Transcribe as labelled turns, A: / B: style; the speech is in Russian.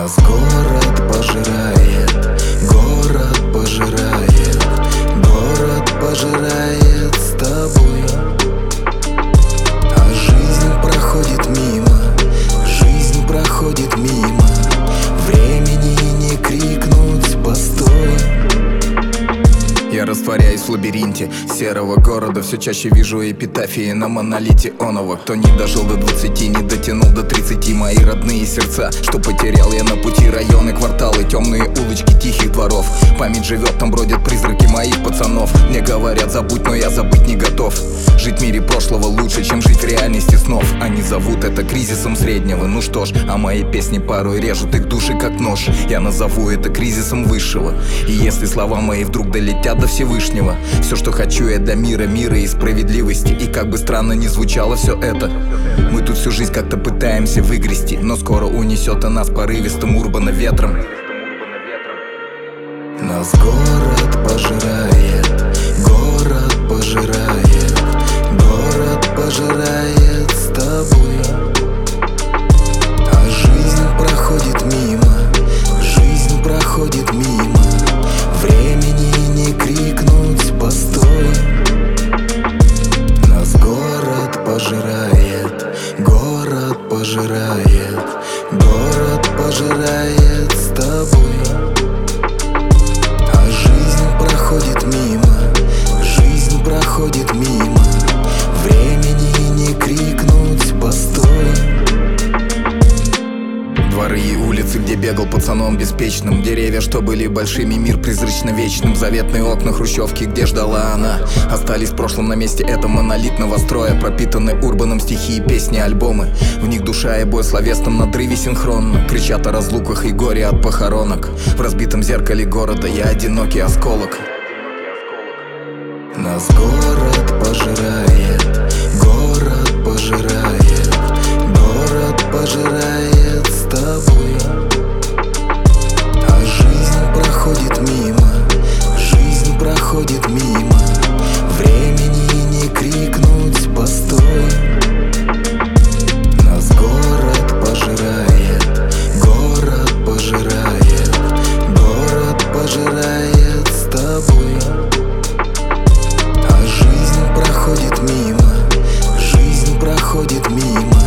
A: Нас город пожирает, город пожирает, город пожирает с тобой. А жизнь проходит мимо, жизнь проходит мимо. Времени не крикнуть «постой».
B: Я растворяюсь в лабиринте серого города. Все чаще вижу эпитафии на монолите оного. Кто не дожил до 20, не дотянул до 30. Мои родные сердца, что потерял я на пути. Районы, кварталы, темные улочки тихих дворов. Память живет, там бродят призраки моих пацанов. Мне говорят забудь, но я забыть не готов. Жить в мире прошлого лучше, чем жить в реальности снов. Они зовут это кризисом среднего. Ну что ж, а мои песни порой режут их души как нож. Я назову это кризисом высшего. И если слова мои вдруг долетят до Всевышнего, все, что хочу, я до мира и справедливости. И как бы странно ни звучало все это, мы тут всю жизнь как-то пытаемся выгрести, но скоро унесет о нас порывистым урбана ветром.
A: Нас город пожирает, город пожирает, город пожирает с тобой. А жизнь проходит мимо, жизнь проходит мимо. Времени не крикнуть «постой». Нас город пожирает, город пожирает, город пожирает с тобой. А жизнь проходит мимо, жизнь проходит мимо. Времени не крикнуть «постой».
B: Дворы и улицы, где бегал пацаном беспечным. Деревья, что были большими, мир призрачно вечным. Заветные окна хрущевки, где ждала она, остались в прошлом на месте этого монолитного строя. Пропитанные урбаном стихи, песни, альбомы. В них душа и бой в словесном надрыве синхронно. Кричат о разлуках и горе от похоронок. В разбитом зеркале города я одинокий осколок.
A: Нас город пожирает, город пожирает, город пожирает с тобой. А жизнь проходит мимо, жизнь проходит мимо. Времени не крикнуть «постой». Нас город пожирает, город пожирает, город пожирает с тобой. А жизнь проходит мимо, жизнь проходит мимо.